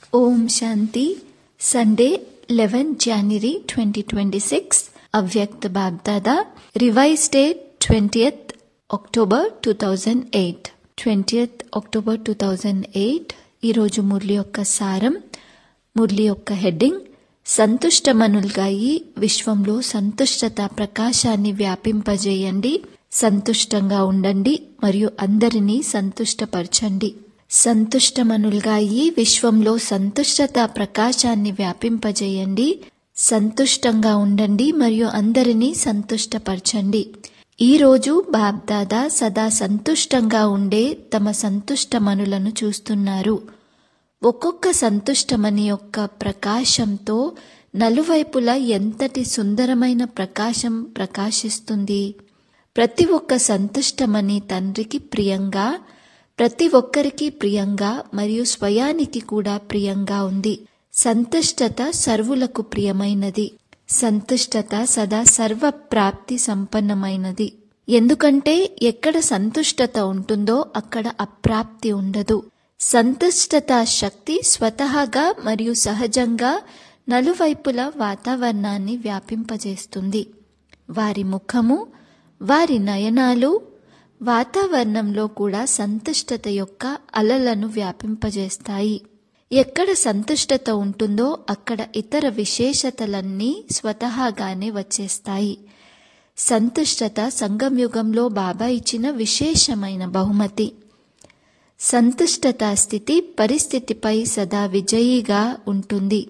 ఓం శాంతి. Sunday 11 January 2026. Avyakt BapDada. Revise date 20th October 2008. 20th October 2008. ఈరోజు మురళి యొక్క సారం, మురళి యొక్క హెడ్డింగ్, సంతుష్టమనులుగా అయి విశ్వంలో సంతుష్టత ప్రకాశాన్ని వ్యాపింపజేయండి. సంతుష్టంగా ఉండండి మరియు అందరినీ సంతుష్టపరచండి. సంతుష్టమనులుగా అయి విశ్వంలో సంతుష్టత ప్రకాశాన్ని వ్యాపింపజేయండి. సంతుష్టంగా ఉండండి మరియు అందరినీ సంతుష్టపరచండి. ఈరోజు బాబ్దాదా సదా సంతుష్టంగా ఉండే తమ సంతుష్టమనులను చూస్తున్నారు. ఒక్కొక్క సంతుష్టమని యొక్క ప్రకాశంతో నలువైపులా ఎంతటి సుందరమైన ప్రకాశం ప్రకాశిస్తుంది. ప్రతి ఒక్క సంతుష్టమని తండ్రికి ప్రియంగా, ప్రతి ఒక్కరికి ప్రియంగా మరియు స్వయానికి కూడా ప్రియంగా ఉంది. సంతుష్టత సర్వులకు ప్రియమైనది. సంతుష్టత సదా సర్వ ప్రాప్తి సంపన్నమైనది. ఎందుకంటే ఎక్కడ సంతుష్టత ఉంటుందో అక్కడ అప్రాప్తి ఉండదు. సంతుష్టత శక్తి స్వతహాగా మరియు సహజంగా నలువైపుల వాతావరణాన్ని వ్యాపింపజేస్తుంది. వారి ముఖము, వారి నయనాలు వాతావరణంలో కూడా సంతుష్టత యొక్క అలలను వ్యాపింపజేస్తాయి. ఎక్కడ సంతుష్టత ఉంటుందో అక్కడ ఇతర విశేషతలన్నీ స్వతహాగానే వచ్చేస్తాయి. సంతుష్టత సంగమయుగంలో బాబా ఇచ్చిన విశేషమైన బహుమతి. సంతుష్టత స్థితి పరిస్థితిపై సదా విజయిగా ఉంటుంది.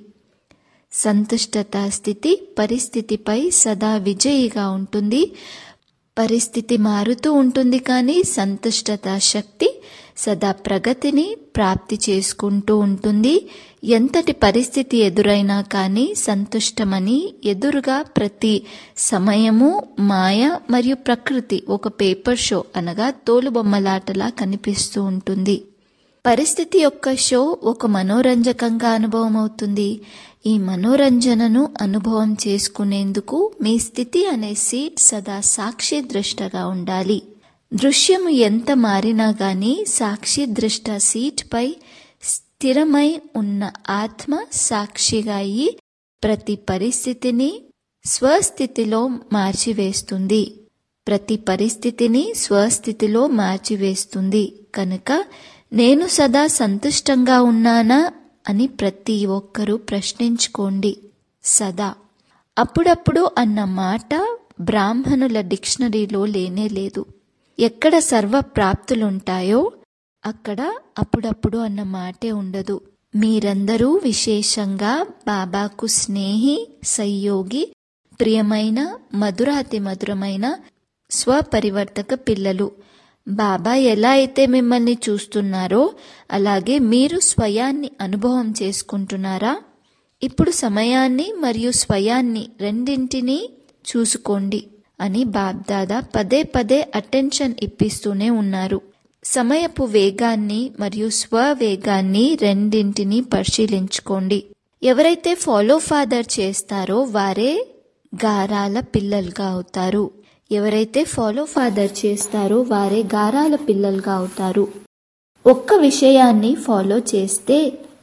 సంతుష్టత స్థితి పరిస్థితిపై సదా విజయిగా ఉంటుంది. పరిస్థితి మారుతూ ఉంటుంది, కానీ సంతుష్టత శక్తి సదా ప్రగతిని ప్రాప్తి చేసుకుంటూ ఉంటుంది. ఎంతటి పరిస్థితి ఎదురైనా కానీ సంతుష్టమని ఎదురుగా ప్రతి సమయము మాయ మరియు ప్రకృతి ఒక పేపర్ షో అనగా తోలుబొమ్మలాటలా కనిపిస్తూ ఉంటుంది. పరిస్థితి యొక్క షో ఒక మనోరంజకంగా అనుభవం అవుతుంది. ఈ మనోరంజనను అనుభవం చేసుకునేందుకు మీ స్థితి అనే సీట్ సదా సాక్షి దృష్టగా ఉండాలి. దృశ్యము ఎంత మారినా గాని సాక్షి దృష్ట సీట్ పై స్థిరమై ఉన్న ఆత్మ సాక్షిగా అయి ప్రతి పరిస్థితిని స్వస్థితిలో మార్చివేస్తుంది. ప్రతి పరిస్థితిని స్వస్థితిలో మార్చివేస్తుంది. కనుక నేను సదా సంతుష్టంగా ఉన్నానా అని ప్రతి ఒక్కరూ ప్రశ్నించుకోండి. సదా. అప్పుడప్పుడు అన్న మాట బ్రాహ్మణుల డిక్షనరీలో లేనే లేదు. ఎక్కడ సర్వ ప్రాప్తులుంటాయో అక్కడ అప్పుడప్పుడు అన్న మాటే ఉండదు. మీరందరూ విశేషంగా బాబాకు స్నేహి, సహయోగి, ప్రియమైన, మధురాతి మధురమైన స్వపరివర్తక పిల్లలు. బాబా ఎలా అయితే మిమ్మల్ని చూస్తున్నారో అలాగే మీరు స్వయాన్ని అనుభవం చేసుకుంటున్నారా? ఇప్పుడు సమయాన్ని మరియు స్వయాన్ని రెండింటినీ చూసుకోండి అని బాబ్దాదా పదే పదే అటెన్షన్ ఇప్పిస్తూనే ఉన్నారు. సమయపు వేగాన్ని మరియు స్వవేగాన్ని రెండింటినీ పరిశీలించుకోండి. ఎవరైతే ఫాలో ఫాదర్ చేస్తారో వారే గారాల పిల్లలుగా అవుతారు. ఎవరైతే ఫాలో ఫాదర్ చేస్తారో వారే గారాల పిల్లలుగా అవుతారు. ఒక్క విషయాన్ని ఫాలో చేస్తే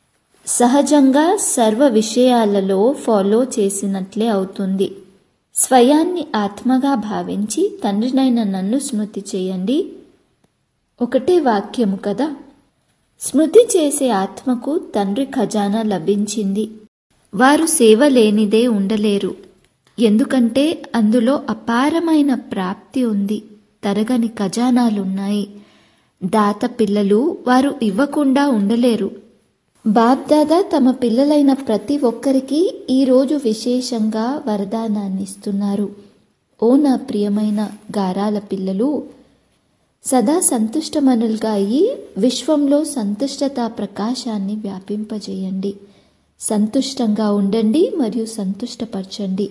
సహజంగా సర్వ విషయాలలో ఫాలో చేసినట్లే అవుతుంది. స్వయాన్ని ఆత్మగా భావించి తండ్రినైన నన్ను స్మృతి చేయండి. ఒకటే వాక్యము కదా. స్మృతి చేసే ఆత్మకు తండ్రి ఖజానా లభించింది. వారు సేవ లేనిదే ఉండలేరు. ఎందుకంటే అందులో అపారమైన ప్రాప్తి ఉంది. తరగని ఖజానాలున్నాయి. దాత పిల్లలు వారు ఇవ్వకుండా ఉండలేరు. బాబ్దాదా తమ పిల్లలైన ప్రతి ఒక్కరికి ఈరోజు విశేషంగా వరదానాన్ని ఇస్తున్నారు. ఓ నా ప్రియమైన గారాల పిల్లలు, సదా సంతుష్టమనులుగా అయి విశ్వంలో సంతుష్టత ప్రకాశాన్ని వ్యాపింపజేయండి. సంతుష్టంగా ఉండండి మరియు సంతుష్టపరచండి.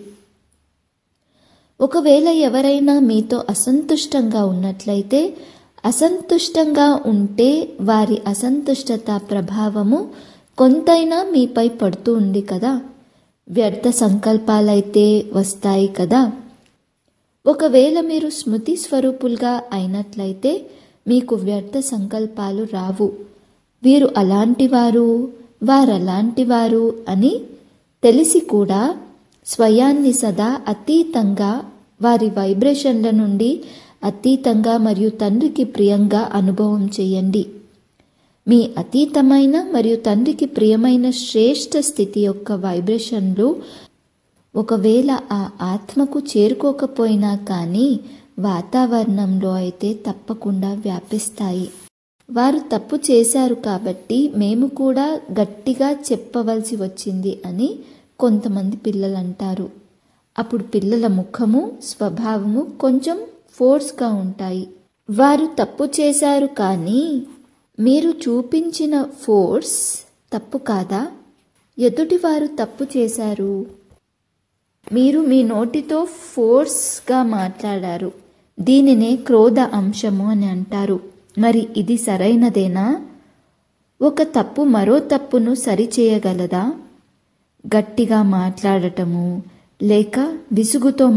ఒకవేళ ఎవరైనా మీతో అసంతుష్టంగా ఉన్నట్లయితే, అసంతుష్టంగా ఉంటే వారి అసంతుష్టత ప్రభావము కొంతైనా మీపై పడుతూ ఉంది కదా. వ్యర్థ సంకల్పాలైతే వస్తాయి కదా. ఒకవేళ మీరు స్మృతి స్వరూపులుగా అయినట్లయితే మీకు వ్యర్థ సంకల్పాలు రావు. వీరు అలాంటి వారు, వారలాంటి వారు అని తెలిసి కూడా స్వయాన్ని సదా అతీతంగా, వారి వైబ్రేషన్ల నుండి అతీతంగా మరియు తండ్రికి ప్రియంగా అనుభవం చేయండి. మీ అతీతమైన మరియు తండ్రికి ప్రియమైన శ్రేష్ఠ స్థితి యొక్క వైబ్రేషన్లు ఒకవేళ ఆ ఆత్మకు చేరుకోకపోయినా కానీ వాతావరణంలో అయితే తప్పకుండా వ్యాపిస్తాయి. వారు తప్పు చేశారు కాబట్టి మేము కూడా గట్టిగా చెప్పవలసి వచ్చింది అని కొంతమంది పిల్లలు అంటారు. అప్పుడు పిల్లల ముఖము, స్వభావము కొంచెం ఫోర్స్గా ఉంటాయి. వారు తప్పు చేశారు కానీ మీరు చూపించిన ఫోర్స్ తప్పు కాదా? ఎదుటివారు తప్పు చేశారు, మీరు మీ నోటితో ఫోర్స్గా మాట్లాడారు, దీనినే క్రోధ అంశము అని అంటారు. మరి ఇది సరైనదేనా? ఒక తప్పు మరో తప్పును సరిచేయగలదా? గట్టిగా మాట్లాడటము లేక విసుగుతో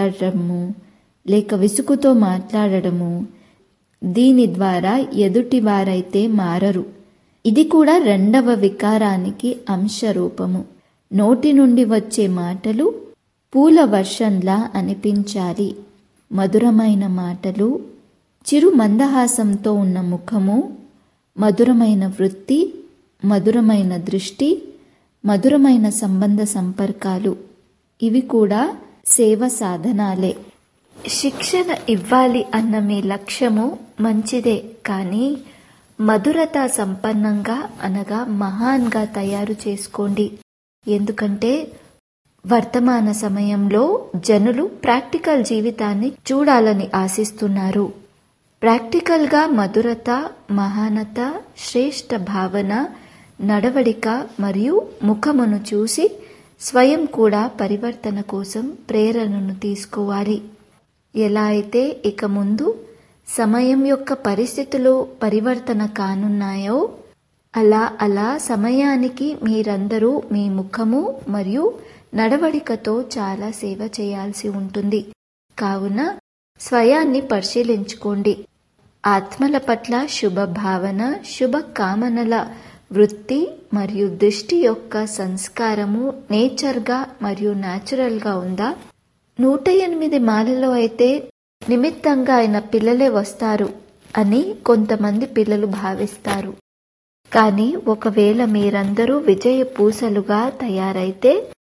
మాట్లాడటము దీని ద్వారా ఎదుటి వారైతే మారరు. ఇది కూడా రెండవ వికారానికి అంశరూపము. నోటి నుండి వచ్చే మాటలు పూల వర్షంలా అనిపించాలి. మధురమైన మాటలు, చిరు మందహాసంతో ఉన్న ముఖము, మధురమైన వృత్తి, మధురమైన దృష్టి, మధురమైన సంబంధ సంపర్కాలు, ఇవి కూడా సేవ సాధనాలే. శిక్షణ ఇవ్వాలి అన్న మీ లక్ష్యము మంచిదే, కానీ మధురత సంపన్నంగా అనగా మహాన్గా తయారు చేసుకోండి. ఎందుకంటే వర్తమాన సమయంలో జనులు ప్రాక్టికల్ జీవితాన్ని చూడాలని ఆశిస్తున్నారు. ప్రాక్టికల్గా మధురత, మహానత, శ్రేష్ఠ భావన, నడవడిక మరియు ముఖమును చూసి స్వయం కూడా పరివర్తన కోసం ప్రేరణను తీసుకోవాలి. ఎలా అయితే ఇక ముందు సమయం యొక్క పరిస్థితులు పరివర్తన కానున్నాయో అలా సమయానికి మీరందరూ మీ ముఖము మరియు నడవడికతో చాలా సేవ చేయాల్సి ఉంటుంది. కావున స్వయాన్ని పరిశీలించుకోండి. ఆత్మల పట్ల శుభ భావన, శుభ కామనల వృత్తి మరియు దృష్టి యొక్క సంస్కారము నేచర్గా మరియు న్యాచురల్గా ఉందా? 108 మాలలో అయితే నిమిత్తంగా అయిన పిల్లలే వస్తారు అని కొంతమంది పిల్లలు భావిస్తారు. కానీ ఒకవేళ మీరందరూ విజయ పూసలుగా తయారైతే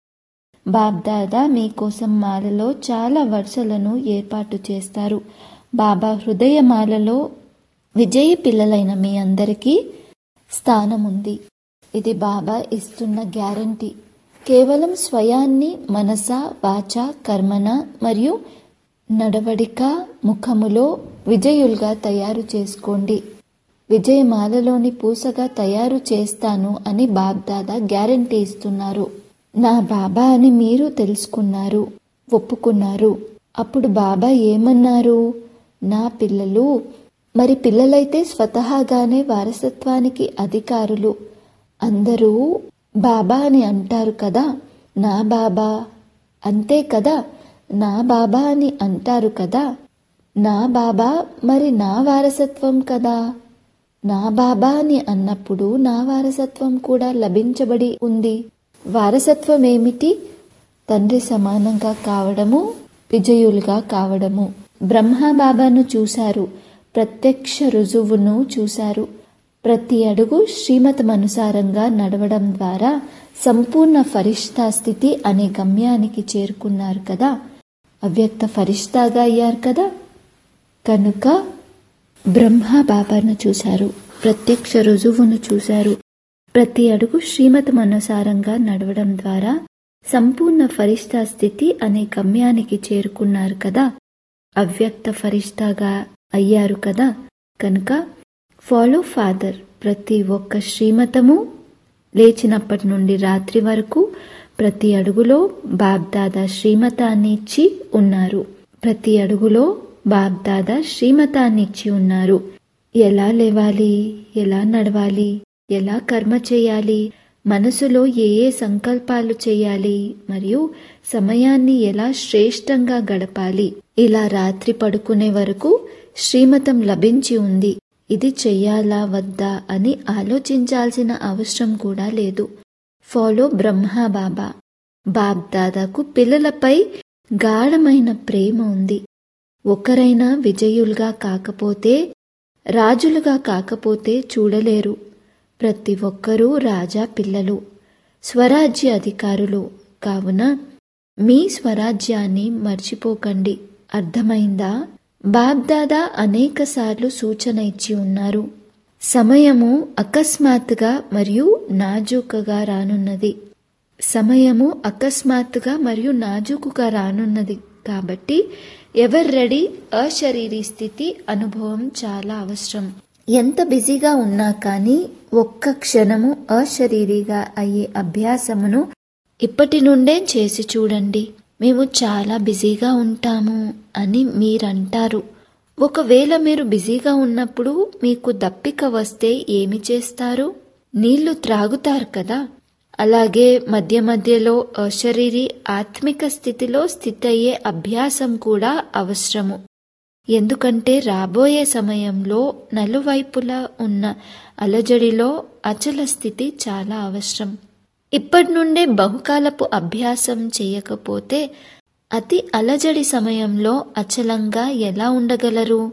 బాబ్దాదా మీకోసం మాలలో చాలా వరుసలను ఏర్పాటు చేస్తారు. బాబా హృదయమాలలో విజయ పిల్లలైన మీ అందరికీ స్థానం ఉంది. ఇది బాబా ఇస్తున్న గ్యారంటీ. కేవలం స్వయాన్ని మనస, వాచ, కర్మన మరియు నడవడిక, ముఖములో విజయులుగా తయారు చేసుకోండి. విజయమాలలోని పూసగా తయారు చేస్తాను అని బాబ్దాదా గ్యారంటీ ఇస్తున్నారు. నా బాబా అని మీరు తెలుసుకున్నారు, ఒప్పుకున్నారు. అప్పుడు బాబా ఏమన్నారు? నా పిల్లలు. మరి పిల్లలైతే స్వతహాగానే వారసత్వానికి అధికారులు. అందరూ బాబా అని అంటారు కదా, నా బాబా, అంతే కదా, నా బాబా అని అంటారు కదా. నా బాబా మరి నా వారసత్వం కదా. నా బాబా అని అన్నప్పుడు నా వారసత్వం కూడా లభించబడి ఉంది. వారసత్వం ఏమిటి? తండ్రి సమానంగా కావడము, విజయులుగా కావడము. బ్రహ్మ బాబాను చూశారు, ప్రత్యక్ష రుజువును చూశారు. ప్రతి అడుగు శ్రీమతమనుసారంగా నడవడం ద్వారా సంపూర్ణ ఫరిష్తా స్థితి అనే గమ్యానికి చేరుకున్నారు కదా. అవ్యక్త ఫరిష్తాగా అయ్యారు కదా. కనుక బ్రహ్మ బాబాను చూశారు, ప్రత్యక్ష రుజువును చూశారు. ప్రతి అడుగు శ్రీమతమనుసారంగా నడవడం ద్వారా సంపూర్ణ ఫరిష్తా స్థితి అనే గమ్యానికి చేరుకున్నారు కదా. అవ్యక్త ఫరిష్తాగా అయ్యారు కదా. కనుక ఫాలో ఫాదర్. ప్రతి ఒక్క శ్రీమతము లేచినప్పటి నుండి రాత్రి వరకు ప్రతి అడుగులో బాబ్దాదా శ్రీమతాన్ని ఇచ్చి ఉన్నారు. ప్రతి అడుగులో బాబ్దాదా శ్రీమతాన్ని ఇచ్చి ఉన్నారు. ఎలా లేవాలి, ఎలా నడవాలి, ఎలా కర్మ చేయాలి, మనసులో ఏ ఏ సంకల్పాలు చేయాలి మరియు సమయాన్ని ఎలా శ్రేష్టంగా గడపాలి. ఇలా రాత్రి పడుకునే వరకు శ్రీమతం లభించి ఉంది. ఇది చెయ్యాలా వద్దా అని ఆలోచించాల్సిన అవసరం కూడా లేదు. ఫాలో బ్రహ్మ బాబా. బాబ్ దాదాకు పిల్లలపై గాఢమైన ప్రేమ ఉంది. ఒకరైనా విజయులుగా కాకపోతే, రాజులుగా కాకపోతే చూడలేరు. ప్రతి ఒక్కరూ రాజా పిల్లలు, స్వరాజ్య అధికారులు. కావున మీ స్వరాజ్యాన్ని మర్చిపోకండి. అర్థమైందా? బాబ్దాదా అనేకసార్లు సూచన ఇచ్చి ఉన్నారు. సమయము అకస్మాత్తుగా మరియు నాజూకుగా రానున్నది. సమయము అకస్మాత్తుగా మరియు నాజూకుగా రానున్నది. కాబట్టి ఎవరు రెడీ? అశరీరీ స్థితి అనుభవం చాలా అవసరం. ఎంత బిజీగా ఉన్నా కానీ ఒక్క క్షణము అశరీరీగా అయ్యే అభ్యాసమును ఇప్పటి నుండే చేసి చూడండి. మేము చాలా బిజీగా ఉంటాము అని మీరంటారు. ఒకవేళ మీరు బిజీగా ఉన్నప్పుడు మీకు దప్పిక వస్తే ఏమి చేస్తారు? నీళ్లు త్రాగుతారు కదా. అలాగే మధ్య మధ్యలో అశరీరీ ఆత్మిక స్థితిలో స్థితి అయ్యే అభ్యాసం కూడా అవసరము. ఎందుకంటే రాబోయే సమయంలో నలువైపులా ఉన్న అలజడిలో అచల స్థితి చాలా అవసరం. ఇప్పటి నుండే బహుకాలపు అభ్యాసం చేయకపోతే అతి అలజడి సమయంలో అచలంగా ఎలా ఉండగలరు?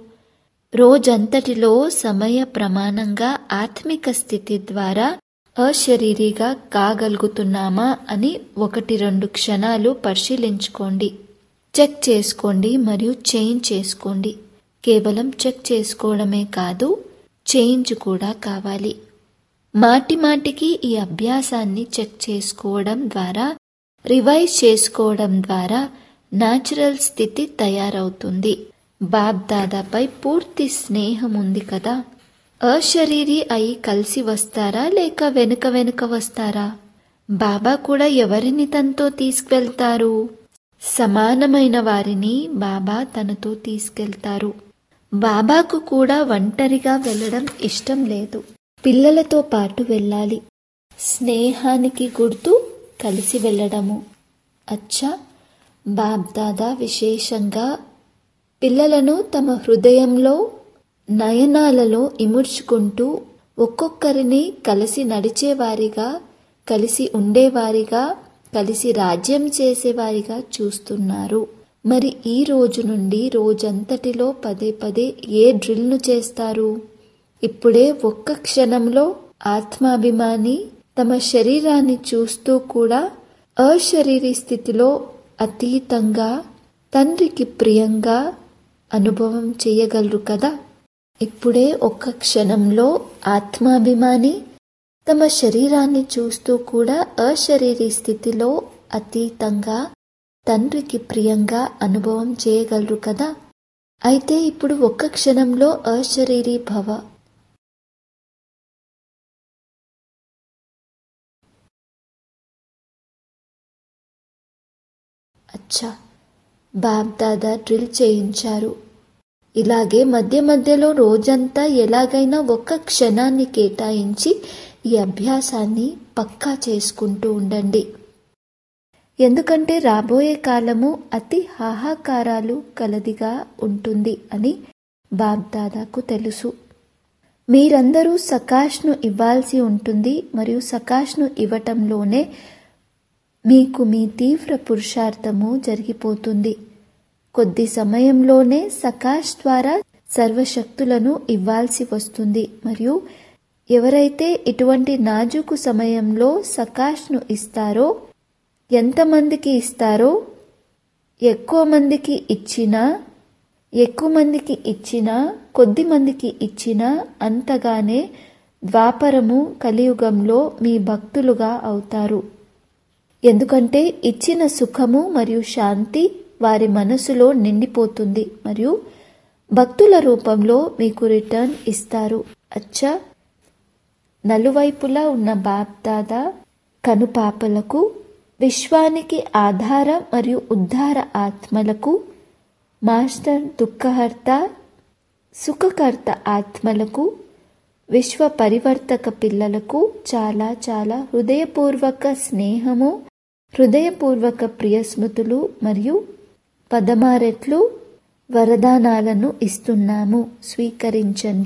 రోజంతటిలో సమయ ప్రమాణంగా ఆత్మిక స్థితి ద్వారా అశరీరీగా కాగలుగుతున్నామా అని 1-2 క్షణాలు పరిశీలించుకోండి. చెక్ చేసుకోండి మరియు చేంజ్ చేసుకోండి. కేవలం చెక్ చేసుకోవడమే కాదు, చేంజ్ కూడా కావాలి. మాటి మాటికి ఈ అభ్యాసాన్ని చెక్ చేసుకోవడం ద్వారా, రివైజ్ చేసుకోవడం ద్వారా న్యాచురల్ స్థితి తయారవుతుంది. బాబ్ దాదాపై పూర్తి స్నేహం ఉంది కదా. అశరీరీ అయి కలిసి వస్తారా లేక వెనుక వస్తారా? బాబా కూడా ఎవరిని తనతో తీసుకువెళ్తారు? సమానమైన వారిని బాబా తనతో తీసుకెళ్తారు. బాబాకు కూడా ఒంటరిగా వెళ్ళడం ఇష్టం లేదు. పిల్లలతో పాటు వెళ్ళాలి. స్నేహానికి గుర్తు కలిసి వెళ్ళడము. అచ్చా, బాబ్ దాదా విశేషంగా పిల్లలను తమ హృదయంలో నయనాలలో ఇముడ్చుకుంటూ ఒక్కొక్కరిని కలిసి నడిచేవారిగా, కలిసి ఉండేవారిగా, కలిసి రాజ్యం చేసేవారిగా చూస్తున్నారు. మరి ఈ రోజు నుండి రోజంతటిలో పదే ఏ డ్రిల్ను చేస్తారు? ఇప్పుడే ఒక్క క్షణంలో ఆత్మాభిమాని తమ శరీరాన్ని చూస్తూ కూడా అశరీరీ స్థితిలో అతీతంగా తండ్రికి ప్రియంగా అనుభవం చేయగలరు కదా. ఇప్పుడే ఒక్క క్షణంలో ఆత్మాభిమాని తమ శరీరాన్ని చూస్తూ కూడా అశరీరీ స్థితిలో అతీతంగా తండ్రికి ప్రియంగా అనుభవం చేయగలరు కదా. అయితే ఇప్పుడు ఒక్క క్షణంలో అశరీరీ భవ. అచ్చా, బాబ్ దాదా డ్రిల్ చేయించారు. ఇలాగే మధ్య మధ్యలో రోజంతా ఎలాగైనా ఒక్క క్షణాన్ని కేటాయించి ఈ అభ్యాసాన్ని పక్కా చేసుకుంటూ ఉండండి. ఎందుకంటే రాబోయే కాలము అతి హాహాకారాలు కలదిగా ఉంటుంది అని బాబ్ దాదాకు తెలుసు. మీరందరూ సకాష్ను ఇవ్వాల్సి ఉంటుంది మరియు సకాష్ను ఇవ్వటంలోనే మీకు మీ తీవ్ర పురుషార్థము జరిగిపోతుంది. కొద్ది సమయంలోనే సకాష్ ద్వారా సర్వశక్తులను ఇవ్వాల్సి వస్తుంది. మరియు ఎవరైతే ఇటువంటి నాజుకు సమయంలో సకాష్ను ఇస్తారో, ఎంతమందికి ఇస్తారో, ఎక్కువ మందికి ఇచ్చినా కొద్ది మందికి ఇచ్చినా అంతగానే ద్వాపరము కలియుగంలో మీ భక్తులుగా అవుతారు. ఎందుకంటే ఇచ్చిన సుఖము మరియు శాంతి వారి మనసులో నిండిపోతుంది మరియు భక్తుల రూపంలో మీకు రిటర్న్ ఇస్తారు. అచ్చా, నలువైపులా ఉన్న బాప్ దాదా కనుపాపలకు, విశ్వానికి ఆధార మరియు ఉద్ధార ఆత్మలకు, మాస్టర్ దుఃఖహర్త సుఖకర్త ఆత్మలకు, విశ్వ పరివర్తక పిల్లలకు చాలా చాలా హృదయపూర్వక స్నేహము, హృదయపూర్వక ప్రియస్మృతులు మరియు 16 రెట్లు వరదానాలను ఇస్తున్నాము. స్వీకరించండి.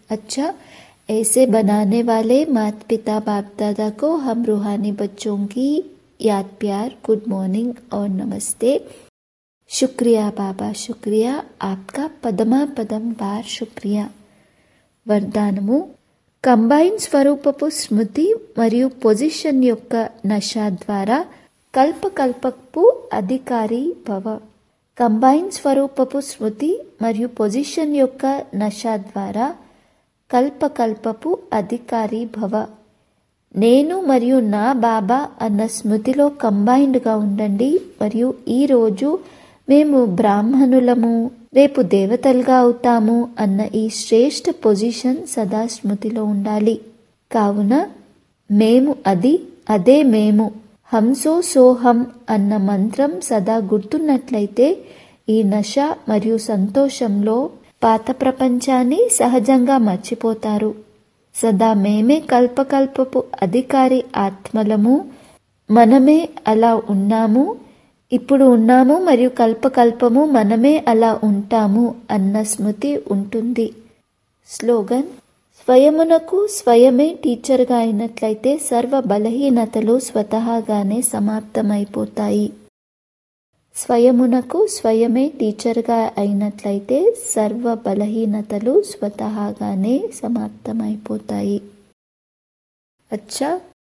अच्छा, ऐसे बनाने वाले माता पिता बाप दादा को हम रूहानी बच्चों की याद, प्यार, गुड मॉर्निंग और नमस्ते। शुक्रिया बाबा, शुक्रिया, आपका पदमा पदम बार शुक्रिया। వరదానము: కంబైన్ స్వరూపపు స్మృతి మరియు పొజిషన్ యొక్క నశ ద్వారా కల్పకల్పపు అధికారి భవ. కంబైన్ స్వరూపపు స్మృతి మరియు పొజిషన్ యొక్క నశ ద్వారా కల్పకల్పపు అధికారి భవ. నేను మరియు నా బాబా అన్న స్మృతిలో కంబైన్డ్గా ఉండండి మరియు ఈరోజు మేము బ్రాహ్మణులము, రేపు దేవతలుగా అవుతాము అన్న ఈ శ్రేష్ఠ పొజిషన్ సదా స్మృతిలో ఉండాలి. కావున మేము అది, అదే మేము, హంసో సోహం అన్న మంత్రం సదా గుర్తున్నట్లయితే ఈ నశ మరియు సంతోషంలో పాత ప్రపంచాన్ని సహజంగా మర్చిపోతారు. సదా మేమే కల్పకల్పపు అధికారి ఆత్మలము, మనమే అలా ఉన్నాము, ఇప్పుడు ఉన్నాము మరియు కల్పకల్పము మనమే అలా ఉంటాము అన్న స్మృతి ఉంటుంది. స్లోగన్: స్వయమునకు స్వయమే టీచర్గా అయినట్లయితే సర్వ బలహీనతలు స్వతహాగానే సమాప్తమైపోతాయి. స్వయమునకు స్వయమే టీచర్గా అయినట్లయితే సర్వ బలహీనతలు స్వతహాగానే సమాప్తమైపోతాయి. అచ్చా,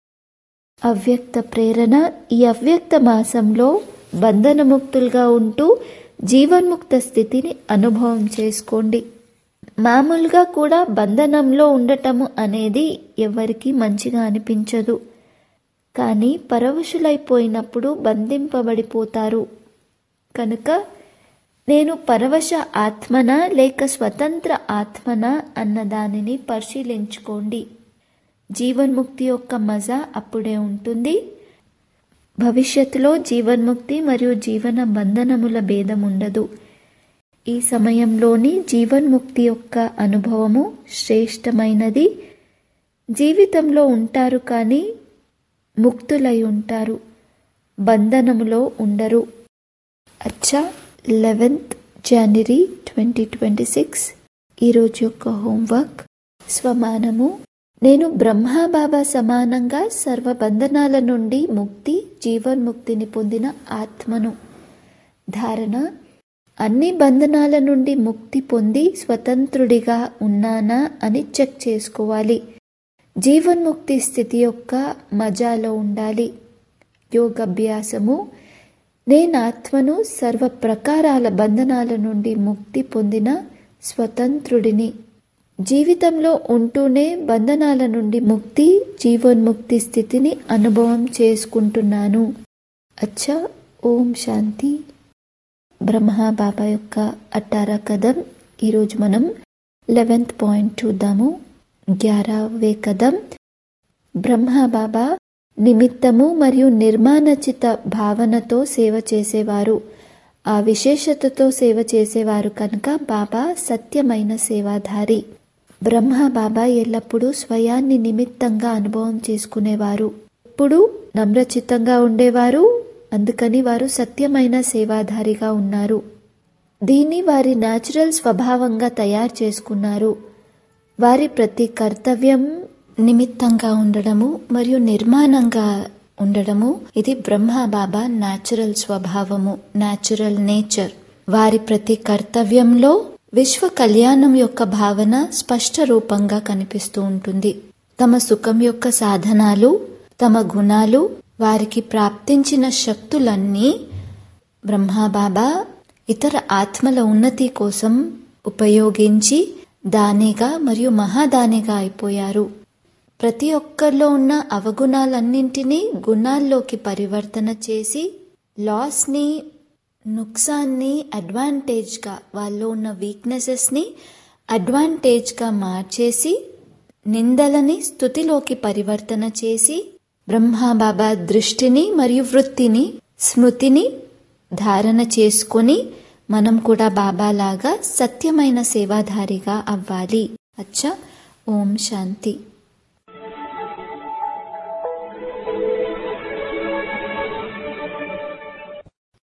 అవ్యక్త ప్రేరణ. ఈ అవ్యక్త మాసంలో బంధనముక్తులుగా ఉంటూ జీవన్ముక్త స్థితిని అనుభవం చేసుకోండి. మామూలుగా కూడా బంధనంలో ఉండటము అనేది ఎవరికి మంచిగా అనిపించదు. కానీ పరవశులైపోయినప్పుడు బంధింపబడిపోతారు. కనుక నేను పరవశ ఆత్మనా లేక స్వతంత్ర ఆత్మనా అన్న దానిని పరిశీలించుకోండి. జీవన్ముక్తి యొక్క మజా అప్పుడే ఉంటుంది. భవిష్యత్తులో జీవన్ముక్తి మరియు జీవన బంధనముల భేదం ఉండదు. ఈ సమయంలోని జీవన్ముక్తి యొక్క అనుభవము శ్రేష్టమైనది. జీవితంలో ఉంటారు కానీ ముక్తులై ఉంటారు, బంధనములో ఉండరు. అచ్చా, 11th January 2026 ఈరోజు యొక్క హోంవర్క్. స్వమానము: నేను బ్రహ్మబాబా సమానంగా సర్వబంధనాల నుండి ముక్తి, జీవన్ముక్తిని పొందిన ఆత్మను. ధారణ: అన్ని బంధనాల నుండి ముక్తి పొంది స్వతంత్రుడిగా ఉన్నానా అని చెక్ చేసుకోవాలి. జీవన్ముక్తి స్థితి యొక్క మజాలో ఉండాలి. యోగాభ్యాసము: నేను ఆత్మను, సర్వ ప్రకారాల బంధనాల నుండి ముక్తి పొందిన స్వతంత్రుడిని. జీవితంలో ఉంటూనే బంధనాల నుండి ముక్తి, జీవన్ముక్తి స్థితిని అనుభవం చేసుకుంటున్నాను. అచ్చా, ఓం శాంతి. బ్రహ్మబాబా యొక్క 18 కదం. ఈరోజు మనం 11th పాయింట్ చూద్దాము. 11వ కదం. బ్రహ్మబాబా నిమిత్తము మరియు నిర్మాణచిత భావనతో సేవ చేసేవారు. ఆ విశేషతతో సేవ చేసేవారు కనుక బాబా సత్యమైన సేవాధారి. బ్రహ్మబాబా ఎల్లప్పుడూ స్వయాన్ని నిమిత్తంగా అనుభవం చేసుకునేవారు. ఎప్పుడు నమ్రచిత్తంగా ఉండేవారు. అందుకని వారు సత్యమైన సేవాధారిగా ఉన్నారు. దీన్ని వారి న్యాచురల్ స్వభావంగా తయారు చేసుకున్నారు. వారి ప్రతి కర్తవ్యం నిమిత్తంగా ఉండడము మరియు నిర్మాణంగా ఉండడము, ఇది బ్రహ్మబాబా న్యాచురల్ స్వభావము, న్యాచురల్ నేచర్. వారి ప్రతి కర్తవ్యంలో విశ్వ కళ్యాణం యొక్క భావన స్పష్ట రూపంగా కనిపిస్తూ ఉంటుంది. తమ సుఖం యొక్క సాధనాలు, తమ గుణాలు, వారికి ప్రాప్తించిన శక్తులన్నీ బ్రహ్మబాబా ఇతర ఆత్మల ఉన్నతి కోసం ఉపయోగించి దానిగా మరియు మహాదానిగా అయిపోయారు. ప్రతి ఒక్కరిలో ఉన్న అవగుణాలన్నింటినీ గుణాల్లోకి పరివర్తన చేసి లాస్ని, నుక్సాన్ని అడ్వాంటేజ్గా, వాళ్ళలో ఉన్న వీక్నెసెస్ని అడ్వాంటేజ్గా మార్చేసి నిందలని స్తుతిలోకి పరివర్తన చేసి బ్రహ్మబాబా దృష్టిని మరియు వృత్తిని, స్మృతిని ధారణ చేసుకొని మనం కూడా బాబాలాగా సత్యమైన సేవాధారిగా అవ్వాలి. అచ్చా, ఓం శాంతి.